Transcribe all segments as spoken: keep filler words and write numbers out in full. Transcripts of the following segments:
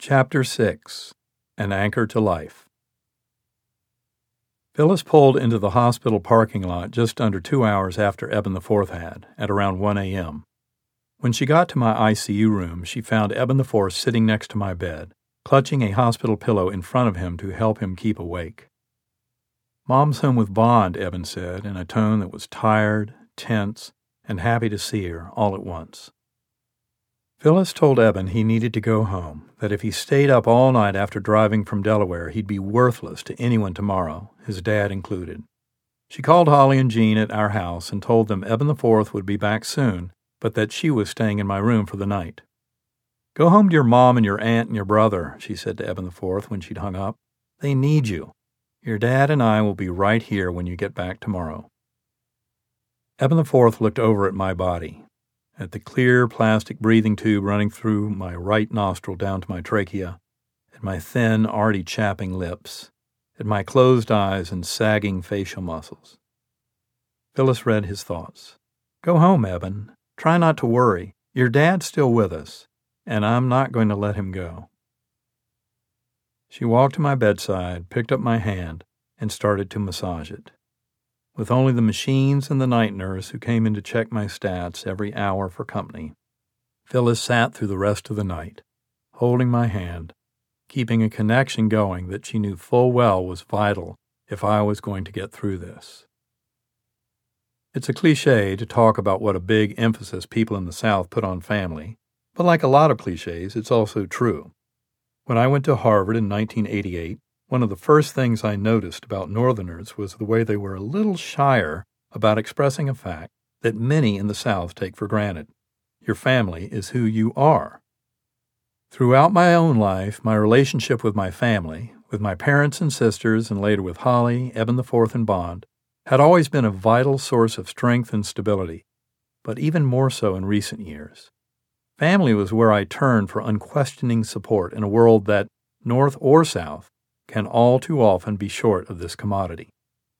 Chapter six. An Anchor to Life. Phyllis pulled into the hospital parking lot just under two hours after Eben the Fourth had, at around one a.m. When she got to my I C U room, she found Eben the Fourth sitting next to my bed, clutching a hospital pillow in front of him to help him keep awake. "Mom's home with Bond," Eben said, in a tone that was tired, tense, and happy to see her all at once. Phyllis told Eben he needed to go home, that if he stayed up all night after driving from Delaware, he'd be worthless to anyone tomorrow, his dad included. She called Holly and Jean at our house and told them Eben the Fourth would be back soon, but that she was staying in my room for the night. "Go home to your mom and your aunt and your brother," she said to Eben the Fourth when she'd hung up. "They need you. Your dad and I will be right here when you get back tomorrow." Eben the Fourth looked over at my body, at the clear plastic breathing tube running through my right nostril down to my trachea, at my thin, already chapping lips, at my closed eyes and sagging facial muscles. Phyllis read his thoughts. "Go home, Eben. Try not to worry. Your dad's still with us, and I'm not going to let him go." She walked to my bedside, picked up my hand, and started to massage it. With only the machines and the night nurse who came in to check my stats every hour for company, Phyllis sat through the rest of the night, holding my hand, keeping a connection going that she knew full well was vital if I was going to get through this. It's a cliché to talk about what a big emphasis people in the South put on family, but like a lot of clichés, it's also true. When I went to Harvard in nineteen eighty-eight, one of the first things I noticed about Northerners was the way they were a little shyer about expressing a fact that many in the South take for granted. Your family is who you are. Throughout my own life, my relationship with my family, with my parents and sisters, and later with Holly, Eben the Fourth, and Bond, had always been a vital source of strength and stability, but even more so in recent years. Family was where I turned for unquestioning support in a world that, North or South, can all too often be short of this commodity.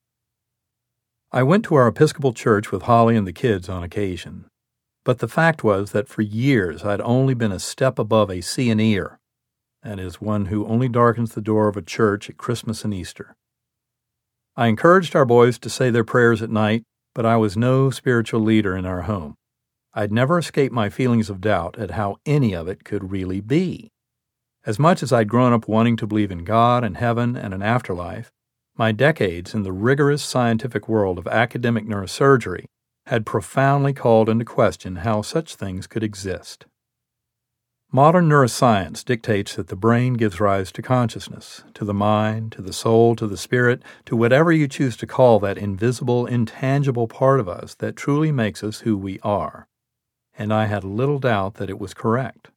I went to our Episcopal church with Holly and the kids on occasion, but the fact was that for years I'd only been a step above a see-an-ear, that is, one who only darkens the door of a church at Christmas and Easter. I encouraged our boys to say their prayers at night, but I was no spiritual leader in our home. I'd never escaped my feelings of doubt at how any of it could really be. As much as I'd grown up wanting to believe in God and heaven and an afterlife, my decades in the rigorous scientific world of academic neurosurgery had profoundly called into question how such things could exist. Modern neuroscience dictates that the brain gives rise to consciousness, to the mind, to the soul, to the spirit, to whatever you choose to call that invisible, intangible part of us that truly makes us who we are. And I had little doubt that it was correct.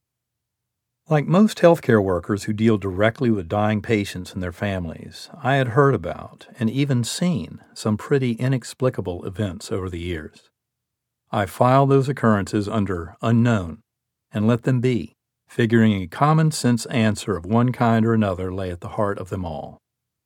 Like most healthcare workers who deal directly with dying patients and their families, I had heard about and even seen some pretty inexplicable events over the years. I filed those occurrences under unknown and let them be, figuring a common-sense answer of one kind or another lay at the heart of them all.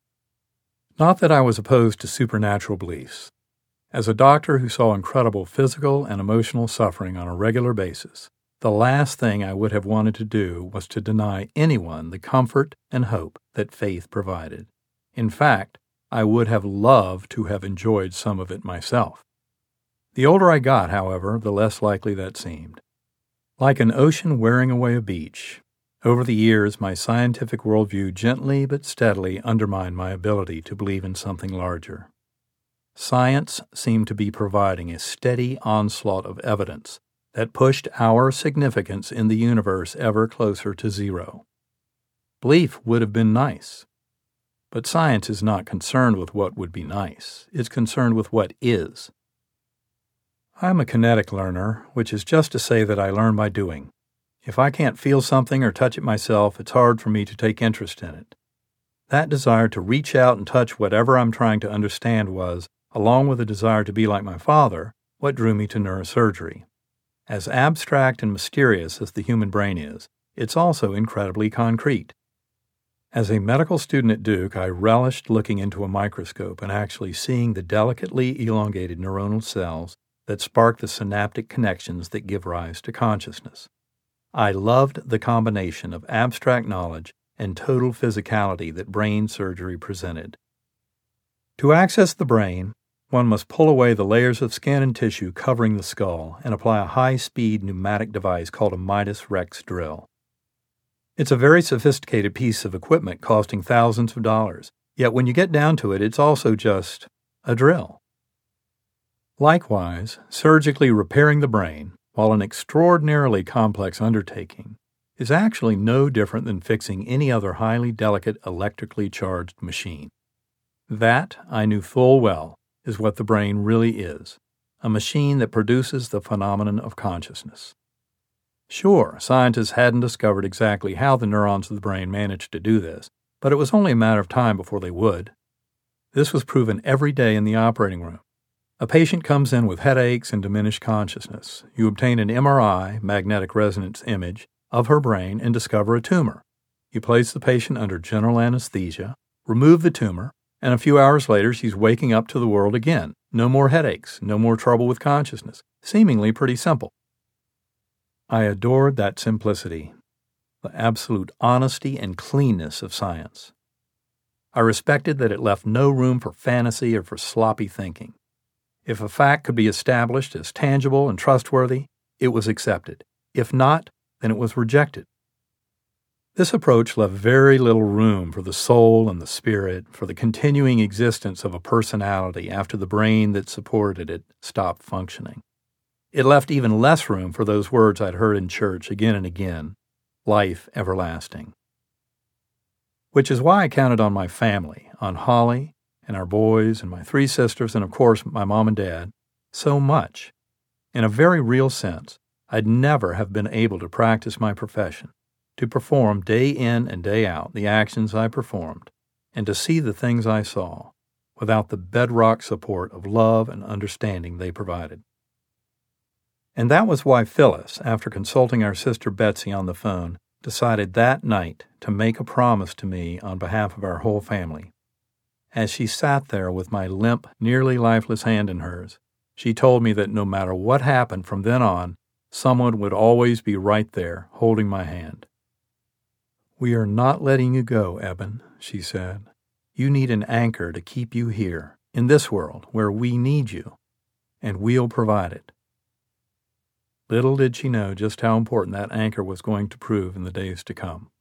Not that I was opposed to supernatural beliefs. As a doctor who saw incredible physical and emotional suffering on a regular basis, the last thing I would have wanted to do was to deny anyone the comfort and hope that faith provided. In fact, I would have loved to have enjoyed some of it myself. The older I got, however, the less likely that seemed. Like an ocean wearing away a beach, over the years my scientific worldview gently but steadily undermined my ability to believe in something larger. Science seemed to be providing a steady onslaught of evidence that pushed our significance in the universe ever closer to zero. Belief would have been nice, but science is not concerned with what would be nice. It's concerned with what is. I'm a kinetic learner, which is just to say that I learn by doing. If I can't feel something or touch it myself, it's hard for me to take interest in it. That desire to reach out and touch whatever I'm trying to understand was, along with a desire to be like my father, what drew me to neurosurgery. As abstract and mysterious as the human brain is, it's also incredibly concrete. As a medical student at Duke, I relished looking into a microscope and actually seeing the delicately elongated neuronal cells that spark the synaptic connections that give rise to consciousness. I loved the combination of abstract knowledge and total physicality that brain surgery presented. To access the brain, one must pull away the layers of skin and tissue covering the skull and apply a high-speed pneumatic device called a Midas Rex drill. It's a very sophisticated piece of equipment costing thousands of dollars, yet when you get down to it, it's also just a drill. Likewise, surgically repairing the brain, while an extraordinarily complex undertaking, is actually no different than fixing any other highly delicate electrically charged machine. That, I knew full well, is what the brain really is, a machine that produces the phenomenon of consciousness. Sure, scientists hadn't discovered exactly how the neurons of the brain managed to do this, but it was only a matter of time before they would. This was proven every day in the operating room. A patient comes in with headaches and diminished consciousness. You obtain an M R I, magnetic resonance image, of her brain and discover a tumor. You place the patient under general anesthesia, remove the tumor, and a few hours later she's waking up to the world again. No more headaches, no more trouble with consciousness. Seemingly pretty simple. I adored that simplicity, the absolute honesty and cleanness of science. I respected that it left no room for fantasy or for sloppy thinking. If a fact could be established as tangible and trustworthy, it was accepted. If not, then it was rejected. This approach left very little room for the soul and the spirit, for the continuing existence of a personality after the brain that supported it stopped functioning. It left even less room for those words I'd heard in church again and again, life everlasting. Which is why I counted on my family, on Holly and our boys and my three sisters and, of course, my mom and dad, so much. In a very real sense, I'd never have been able to practice my profession, to perform day in and day out the actions I performed, and to see the things I saw, without the bedrock support of love and understanding they provided. And that was why Phyllis, after consulting our sister Betsy on the phone, decided that night to make a promise to me on behalf of our whole family. As she sat there with my limp, nearly lifeless hand in hers, she told me that no matter what happened from then on, someone would always be right there, holding my hand. "We are not letting you go, Eben," she said. "You need an anchor to keep you here, in this world, where we need you, and we'll provide it." Little did she know just how important that anchor was going to prove in the days to come.